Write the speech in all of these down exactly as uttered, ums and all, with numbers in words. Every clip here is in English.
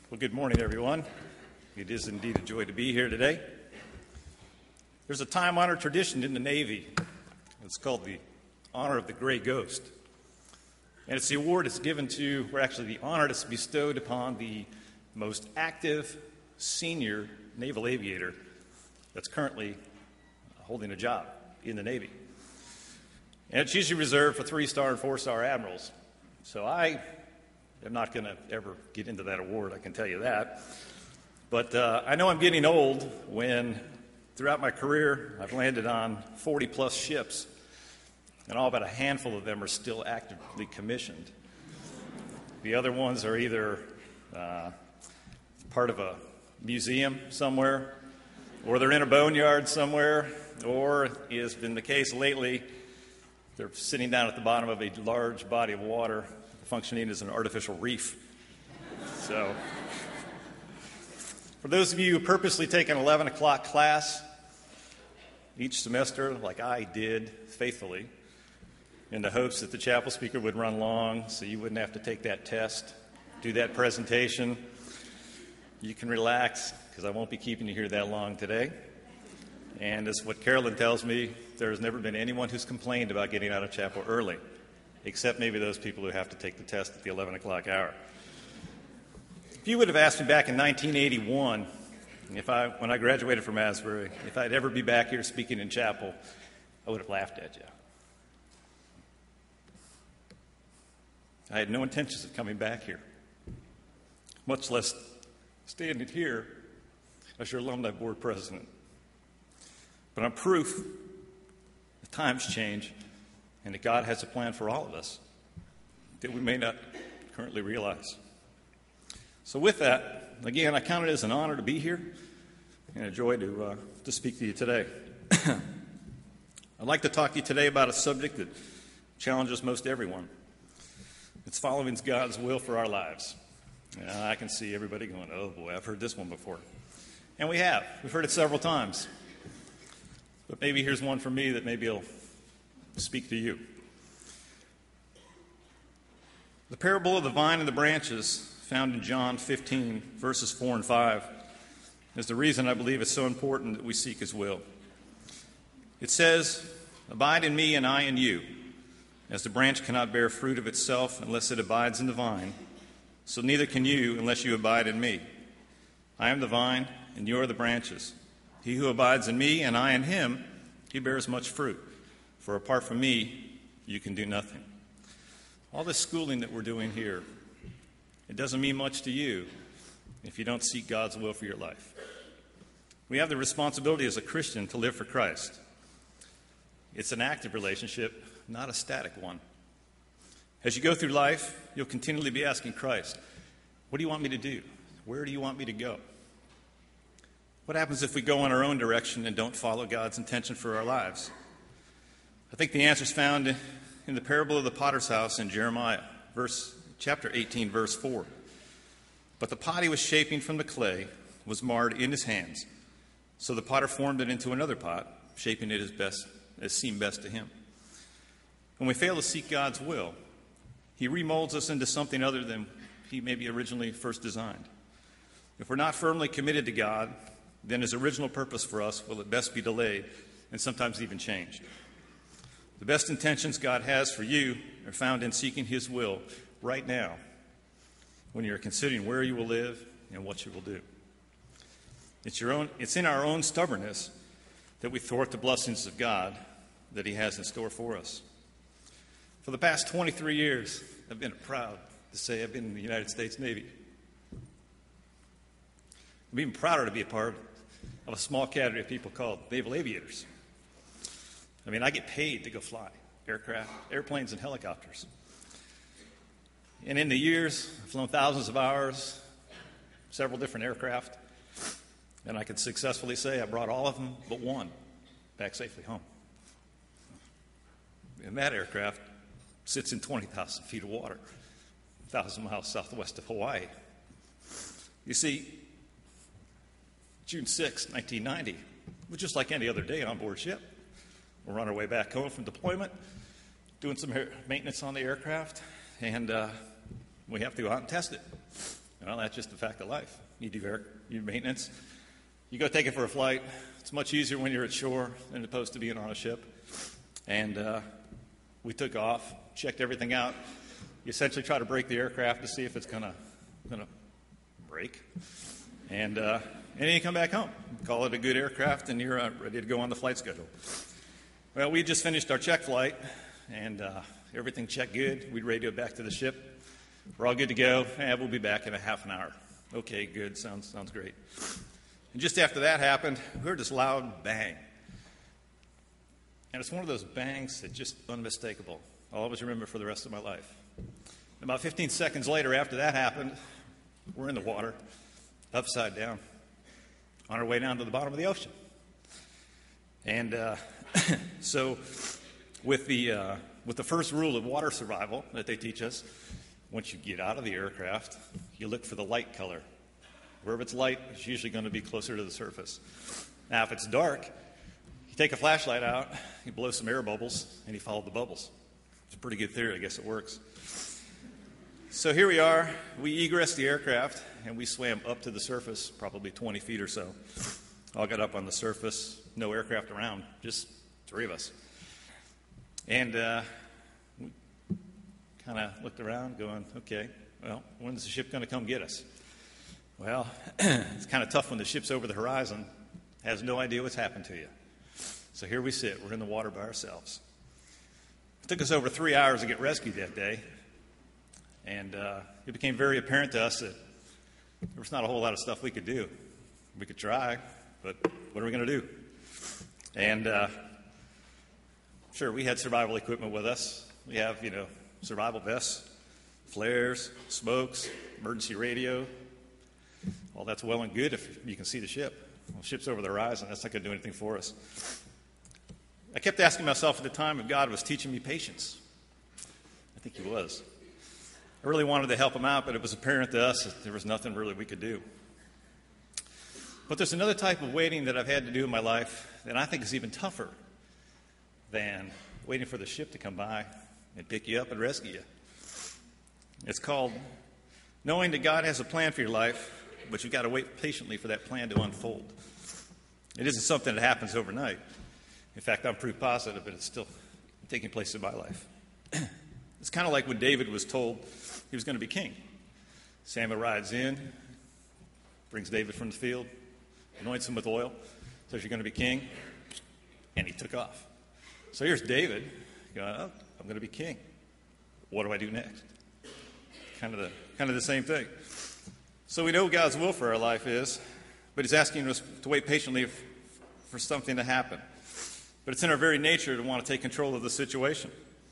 Well, good morning, everyone. It is indeed a joy to be here today. There's a time-honored tradition in the Navy. It's called the Honor of the Gray Ghost. And it's the award that's given to, or actually the honor that's bestowed upon the most active senior naval aviator that's currently holding a job in the Navy. And it's usually reserved for three-star and four-star admirals. So I am not going to ever get into that award, I can tell you that. But uh, I know I'm getting old when, throughout my career, I've landed on forty-plus ships, and all but a handful of them are still actively commissioned. The other ones are either uh, part of a museum somewhere, or they're in a boneyard somewhere, or, as has been the case lately, they're sitting down at the bottom of a large body of water functioning as an artificial reef. So, for those of you who purposely take an eleven o'clock class each semester, like I did faithfully, in the hopes that the chapel speaker would run long so you wouldn't have to take that test, do that presentation, you can relax because I won't be keeping you here that long today. And as what Carolyn tells me, there has never been anyone who's complained about getting out of chapel early, except maybe those people who have to take the test at the eleven o'clock hour. If you would have asked me back in nineteen eighty-one, if I, when I graduated from Asbury, if I'd ever be back here speaking in chapel, I would have laughed at you. I had no intentions of coming back here, much less standing here as your alumni board president. But I'm proof that times change and that God has a plan for all of us that we may not currently realize. So with that, again, I count it as an honor to be here and a joy to, uh, to speak to you today. I'd like to talk to you today about a subject that challenges most everyone. It's following God's will for our lives. And I can see everybody going, oh boy, I've heard this one before. And we have. We've heard it several times. But maybe here's one for me that maybe will speak to you. The parable of the vine and the branches, found in John fifteen, verses four and five, is the reason I believe it's so important that we seek His will. It says, "Abide in me and I in you. As the branch cannot bear fruit of itself unless it abides in the vine, so neither can you unless you abide in me. I am the vine, and you are the branches. He who abides in me and I in him, he bears much fruit. For apart from me, you can do nothing." All this schooling that we're doing here, it doesn't mean much to you if you don't seek God's will for your life. We have the responsibility as a Christian to live for Christ. It's an active relationship, not a static one. As you go through life, you'll continually be asking Christ, what do you want me to do? Where do you want me to go? What happens if we go in our own direction and don't follow God's intention for our lives? I think the answer is found in the parable of the potter's house in Jeremiah, verse, chapter eighteen, verse four. "But the pot he was shaping from the clay was marred in his hands. So the potter formed it into another pot, shaping it as best as seemed best to him." When we fail to seek God's will, He remolds us into something other than He maybe originally first designed. If we're not firmly committed to God, then His original purpose for us will at best be delayed and sometimes even changed. The best intentions God has for you are found in seeking His will right now when you're considering where you will live and what you will do. It's, your own, it's in our own stubbornness that we thwart the blessings of God that He has in store for us. For the past twenty-three years, I've been proud to say I've been in the United States Navy. I'm even prouder to be a part of a small cadre of people called naval aviators. I mean, I get paid to go fly aircraft, airplanes, and helicopters. And in the years, I've flown thousands of hours, several different aircraft, and I can successfully say I brought all of them but one back safely home. And that aircraft sits in twenty thousand feet of water, one thousand miles southwest of Hawaii. You see, June sixth, nineteen ninety, was just like any other day on board ship. We're on our way back home from deployment, doing some maintenance on the aircraft, and uh, we have to go out and test it. Well, that's just a fact of life. You do air, you do maintenance. You go take it for a flight. It's much easier when you're at shore than opposed to being on a ship. And uh, we took off, checked everything out. You essentially try to break the aircraft to see if it's gonna gonna break, and uh, and then you come back home, call it a good aircraft, and you're uh, ready to go on the flight schedule. Well, we just finished our check flight, and uh, everything checked good. We radioed back to the ship. We're all good to go. And we'll be back in a half an hour. Okay, good. Sounds sounds great. And just after that happened, we heard this loud bang. And it's one of those bangs that's just unmistakable. I'll always remember for the rest of my life. About fifteen seconds later, after that happened, we're in the water, upside down, on our way down to the bottom of the ocean. And uh, so with the, uh, with the first rule of water survival that they teach us, once you get out of the aircraft, you look for the light color. Wherever it's light, it's usually going to be closer to the surface. Now, if it's dark, you take a flashlight out, you blow some air bubbles, and you follow the bubbles. It's a pretty good theory. I guess it works. So here we are. We egressed the aircraft, and we swam up to the surface, probably twenty feet or so. All got up on the surface, no aircraft around, just three of us. And uh, we kind of looked around going, okay, well, when's the ship going to come get us? Well, it's kind of tough when the ship's over the horizon, has no idea what's happened to you. So here we sit. We're in the water by ourselves. It took us over three hours to get rescued that day. And uh, it became very apparent to us that there was not a whole lot of stuff we could do. We could try, but what are we going to do? And uh, sure, we had survival equipment with us. We have, you know, survival vests, flares, smokes, emergency radio. All that's well and good if you can see the ship. Well, the ship's over the horizon. That's not going to do anything for us. I kept asking myself at the time if God was teaching me patience. I think he was. I really wanted to help him out, but it was apparent to us that there was nothing really we could do. But there's another type of waiting that I've had to do in my life that I think is even tougher than waiting for the ship to come by and pick you up and rescue you. It's called knowing that God has a plan for your life, but you've got to wait patiently for that plan to unfold. It isn't something that happens overnight. In fact, I'm proof positive that it's still taking place in my life. It's kind of like when David was told he was going to be king. Samuel rides in, brings David from the field, anoints him with oil, says you're going to be king, and he took off. So here's David going, oh, I'm going to be king. What do I do next? Kind of the kind of the same thing. So we know what God's will for our life is, but he's asking us to wait patiently for something to happen. But it's in our very nature to want to take control of the situation.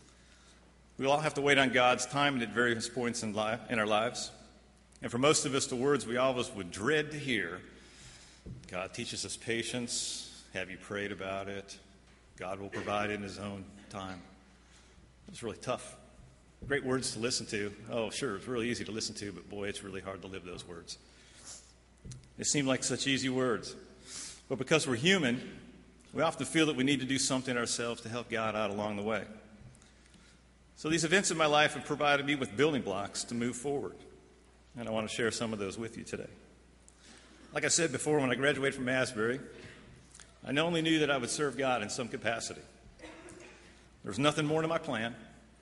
We all have to wait on God's time at various points in, life, in our lives. And for most of us, the words we always would dread to hear, God teaches us patience. Have you prayed about it? God will provide in his own time. It's really tough. Great words to listen to. Oh, sure, it's really easy to listen to, but boy, it's really hard to live those words. They seem like such easy words. But because we're human, we often feel that we need to do something ourselves to help God out along the way. So these events in my life have provided me with building blocks to move forward. And I want to share some of those with you today. Like I said before, when I graduated from Asbury, I not only knew that I would serve God in some capacity. There was nothing more to my plan.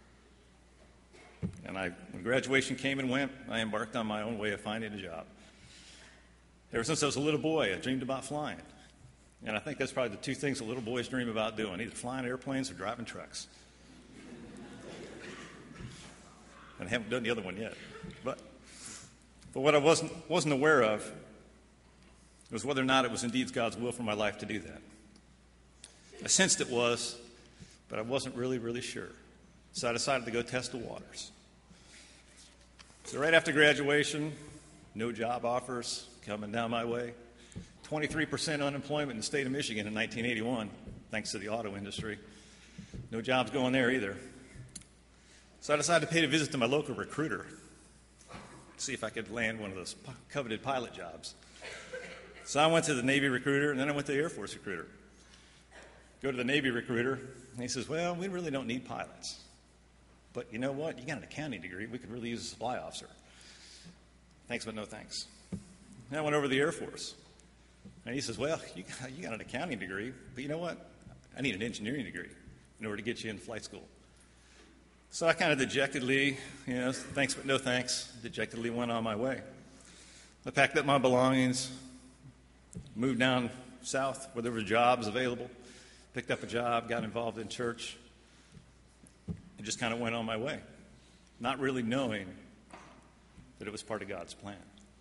And I, when graduation came and went, I embarked on my own way of finding a job. Ever since I was a little boy, I dreamed about flying. And I think that's probably the two things that little boys dream about doing, either flying airplanes or driving trucks. And I haven't done the other one yet. But, but what I wasn't, wasn't aware of was whether or not it was indeed God's will for my life to do that. I sensed it was, but I wasn't really, really sure. So I decided to go test the waters. So right after graduation, no job offers coming down my way. twenty-three percent unemployment in the state of Michigan in nineteen eighty-one, thanks to the auto industry. No jobs going there either. So I decided to pay a visit to my local recruiter, see if I could land one of those coveted pilot jobs. So I went to the Navy recruiter, and then I went to the Air Force recruiter. Go to the Navy recruiter, and he says, well, we really don't need pilots. But you know what? You got an accounting degree. We could really use a supply officer. thanks but no thanks. And I went over to the Air Force. And he says, well, you got, you got an accounting degree, but you know what? I need an engineering degree in order to get you into flight school. So I kind of dejectedly, you know, thanks but no thanks, dejectedly went on my way. I packed up my belongings, moved down south where there were jobs available, picked up a job, got involved in church, and just kind of went on my way, not really knowing that it was part of God's plan.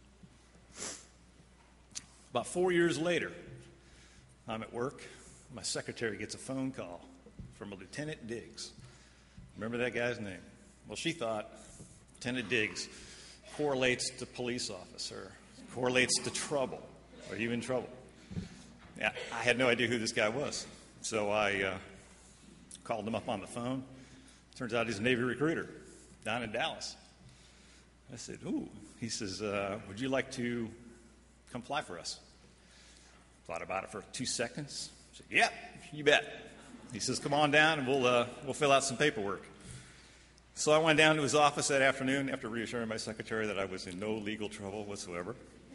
About four years later, I'm at work. My secretary gets a phone call from a Lieutenant Diggs. Remember that guy's name? Well, she thought Lieutenant Diggs correlates to police officer, correlates to trouble. Are you in trouble? Yeah, I had no idea who this guy was. So I uh, called him up on the phone. Turns out he's a Navy recruiter down in Dallas. I said, ooh. He says, uh, would you like to come fly for us? Thought about it for two seconds. I said, yep, you bet. He says, come on down and we'll, uh, we'll fill out some paperwork. So I went down to his office that afternoon after reassuring my secretary that I was in no legal trouble whatsoever.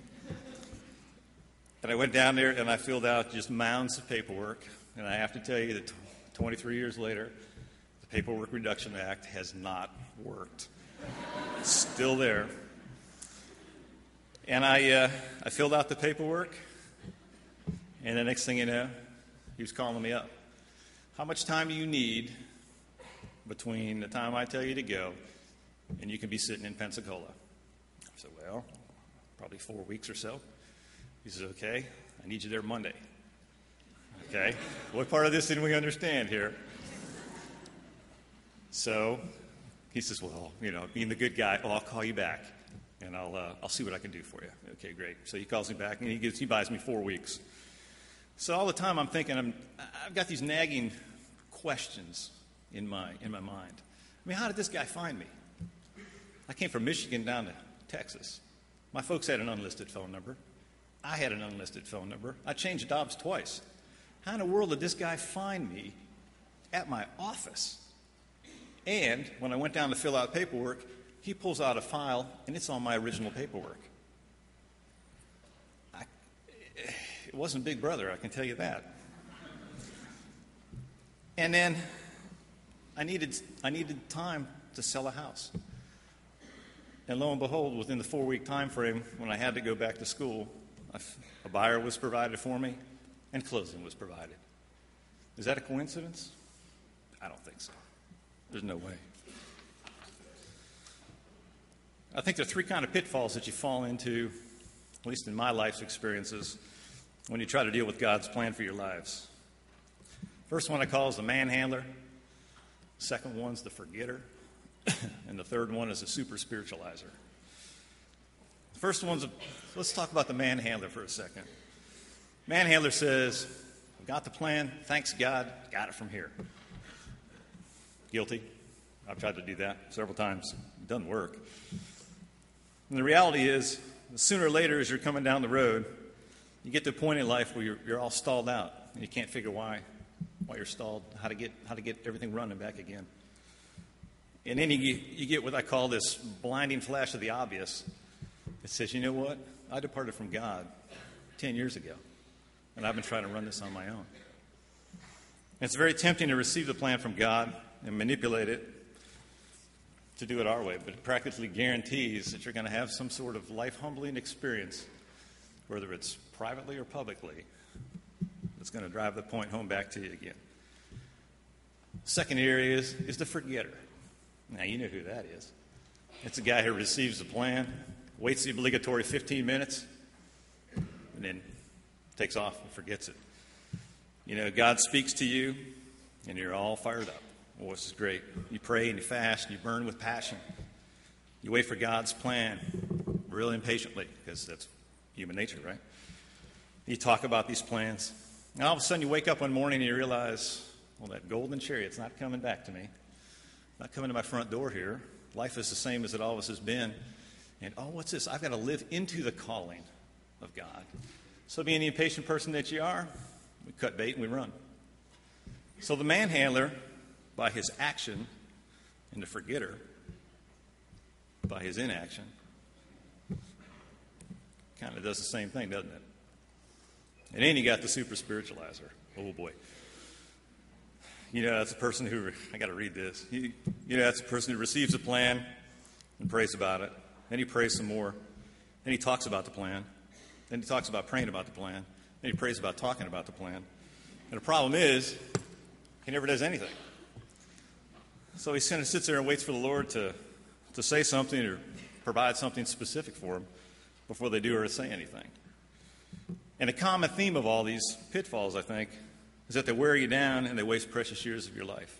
And I went down there and I filled out just mounds of paperwork. And I have to tell you that twenty-three years later, the Paperwork Reduction Act has not worked. It's still there. And I, uh, I filled out the paperwork, and the next thing you know, he was calling me up. How much time do you need between the time I tell you to go and you can be sitting in Pensacola? I said, well, probably four weeks or so. He says, okay, I need you there Monday. Okay, what part of this didn't we understand here? So he says, well, you know, being the good guy, well, I'll call you back, and I'll uh, I'll see what I can do for you. Okay, great. So he calls me back, and he gives he buys me four weeks. So all the time I'm thinking, I'm, I've got these nagging questions in my in my mind. I mean, how did this guy find me? I came from Michigan down to Texas. My folks had an unlisted phone number. I had an unlisted phone number. I changed jobs twice. How in the world did this guy find me at my office? And when I went down to fill out paperwork, he pulls out a file, and it's on my original paperwork. I, it wasn't Big Brother, I can tell you that. And then I needed, I needed time to sell a house. And lo and behold, within the four-week time frame, when I had to go back to school, a, a buyer was provided for me, and closing was provided. Is that a coincidence? I don't think so. There's no way. I think there are three kind of pitfalls that you fall into, at least in my life's experiences, when you try to deal with God's plan for your lives. First one I call is the manhandler. Second one's the forgetter. And the third one is the super spiritualizer. The first one's, a, let's talk about the manhandler for a second. Manhandler says, I've got the plan, thanks God, got it from here. Guilty. I've tried to do that several times. It doesn't work. And the reality is, sooner or later, as you're coming down the road, you get to a point in life where you're, you're all stalled out, and you can't figure why, why you're stalled, how to get how to get everything running back again. And then you get, you get what I call this blinding flash of the obvious. It says, you know what? I departed from God ten years ago, and I've been trying to run this on my own. And it's very tempting to receive the plan from God and manipulate it to do it our way, but it practically guarantees that you're going to have some sort of life-humbling experience, whether it's privately or publicly, that's going to drive the point home back to you again. Second area is, is the forgetter. Now, you know who that is. It's a guy who receives the plan, waits the obligatory fifteen minutes, and then takes off and forgets it. You know, God speaks to you, and you're all fired up. Well, this is great. You pray and you fast and you burn with passion. You wait for God's plan really impatiently, because that's human nature, right? You talk about these plans, and all of a sudden you wake up one morning and you realize, well, that golden chariot's not coming back to me. Not coming to my front door here. Life is the same as it always has been. And, oh, what's this? I've got to live into the calling of God. So being the impatient person that you are, we cut bait and we run. So the manhandler, by his action, and the forgetter, by his inaction, kind of does the same thing, doesn't it? And then you got the super spiritualizer. Oh, boy. You know, that's a person who, I got to read this. You, you know, that's a person who receives a plan and prays about it. Then he prays some more. Then he talks about the plan. Then he talks about praying about the plan. Then he prays about talking about the plan. And the problem is, he never does anything. So he kind of sits there and waits for the Lord to, to say something or provide something specific for him before they do or say anything. And a common theme of all these pitfalls, I think, is that they wear you down and they waste precious years of your life.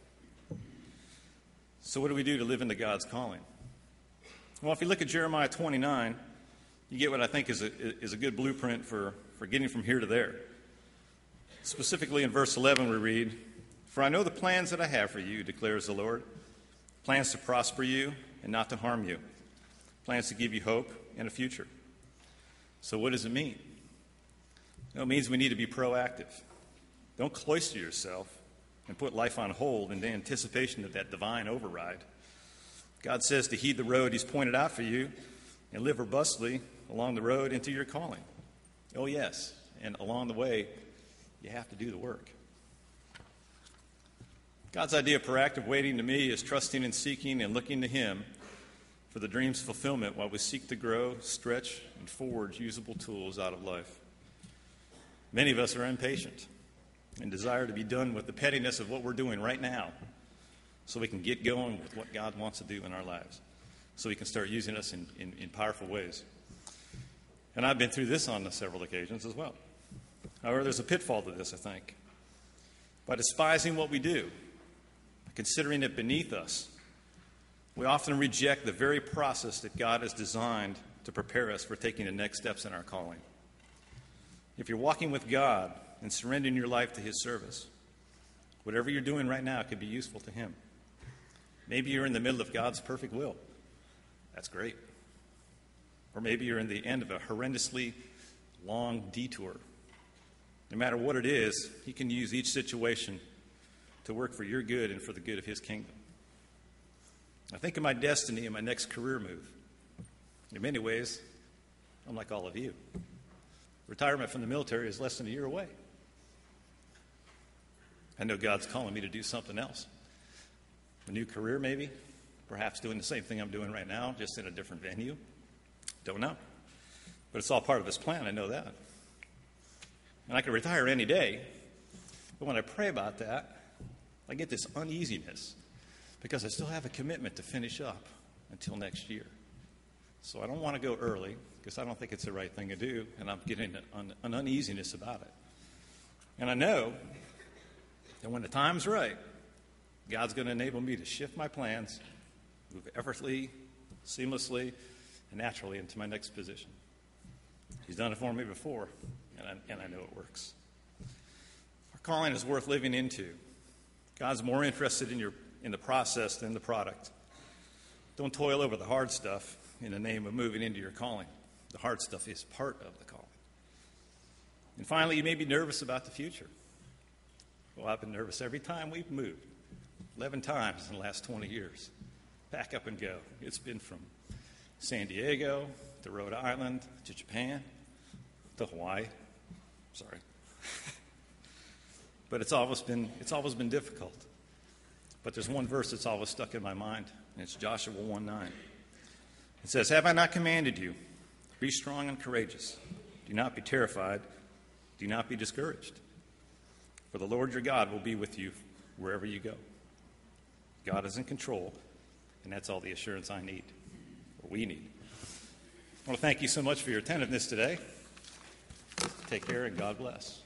So what do we do to live into God's calling? Well, if you look at Jeremiah twenty-nine, you get what I think is a, is a good blueprint for, for getting from here to there. Specifically in verse eleven we read, "For I know the plans that I have for you, declares the Lord, plans to prosper you and not to harm you, plans to give you hope and a future." So what does it mean? Well, it means we need to be proactive. Don't cloister yourself and put life on hold in the anticipation of that divine override. God says to heed the road he's pointed out for you and live robustly along the road into your calling. Oh, yes, and along the way, you have to do the work. God's idea of proactive waiting to me is trusting and seeking and looking to him for the dream's fulfillment while we seek to grow, stretch, and forge usable tools out of life. Many of us are impatient and desire to be done with the pettiness of what we're doing right now so we can get going with what God wants to do in our lives, so he can start using us in, in, in powerful ways. And I've been through this on several occasions as well. However, there's a pitfall to this, I think. By despising what we do, considering it beneath us, we often reject the very process that God has designed to prepare us for taking the next steps in our calling. If you're walking with God and surrendering your life to his service, whatever you're doing right now could be useful to him. Maybe you're in the middle of God's perfect will. That's great. Or maybe you're in the end of a horrendously long detour. No matter what it is, he can use each situation to work for your good and for the good of his kingdom. I think of my destiny and my next career move. In many ways, I'm like all of you. Retirement from the military is less than a year away. I know God's calling me to do something else. A new career, maybe. Perhaps doing the same thing I'm doing right now, just in a different venue. Don't know. But it's all part of his plan, I know that. And I could retire any day. But when I pray about that, I get this uneasiness because I still have a commitment to finish up until next year. So I don't want to go early because I don't think it's the right thing to do, and I'm getting an, an uneasiness about it. And I know that when the time's right, God's going to enable me to shift my plans, move effortlessly, seamlessly, and naturally into my next position. He's done it for me before, and I, and I know it works. Our calling is worth living into. God's more interested in your in the process than the product. Don't toil over the hard stuff in the name of moving into your calling. The hard stuff is part of the calling. And finally, you may be nervous about the future. Well, I've been nervous every time we've moved. eleven times in the last twenty years. Pack up and go. It's been from San Diego to Rhode Island to Japan to Hawaii. Sorry. But it's always been it's always been difficult. But there's one verse that's always stuck in my mind, and it's Joshua one nine. It says, "Have I not commanded you? Be strong and courageous. Do not be terrified. Do not be discouraged. For the Lord your God will be with you wherever you go." God is in control, and that's all the assurance I need, or we need. I want to thank you so much for your attentiveness today. Take care, and God bless.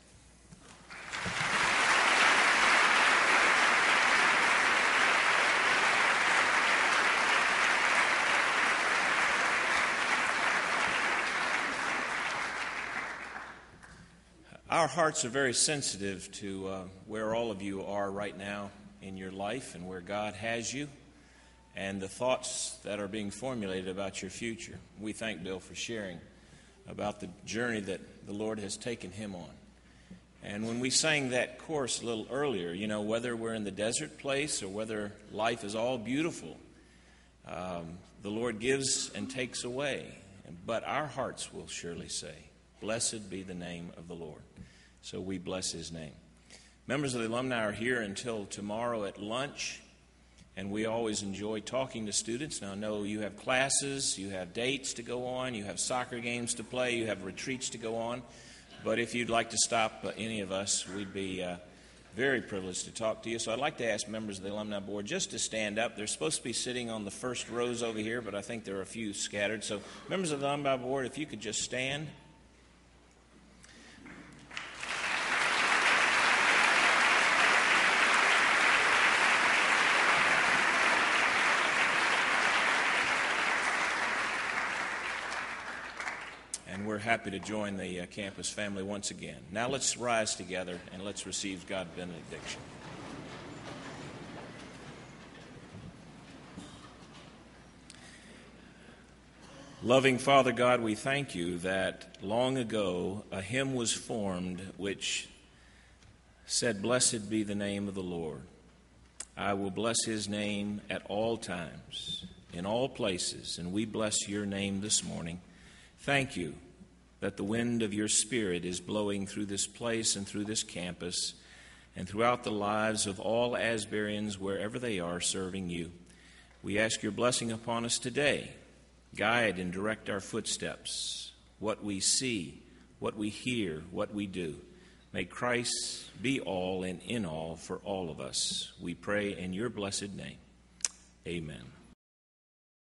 Our hearts are very sensitive to uh, where all of you are right now in your life and where God has you and the thoughts that are being formulated about your future. We thank Bill for sharing about the journey that the Lord has taken him on. And when we sang that chorus a little earlier, you know, whether we're in the desert place or whether life is all beautiful, um, the Lord gives and takes away. but our hearts will surely say, blessed be the name of the Lord. So we bless his name. Members of the alumni are here until tomorrow at lunch, and we always enjoy talking to students. Now, I know you have classes, you have dates to go on, you have soccer games to play, you have retreats to go on. But if you'd like to stop uh, any of us, we'd be uh, very privileged to talk to you. So I'd like to ask members of the Alumni Board just to stand up. They're supposed to be sitting on the first rows over here, but I think there are a few scattered. So members of the Alumni Board, if you could just stand. And we're happy to join the uh, campus family once again. Now let's rise together and let's receive God's benediction. Loving Father God, we thank you that long ago a hymn was formed which said, "Blessed be the name of the Lord. I will bless his name at all times, in all places," and we bless your name this morning. Thank you that the wind of your Spirit is blowing through this place and through this campus and throughout the lives of all Asburyans wherever they are serving you. We ask your blessing upon us today. Guide and direct our footsteps, what we see, what we hear, what we do. May Christ be all and in all for all of us. We pray in your blessed name. Amen.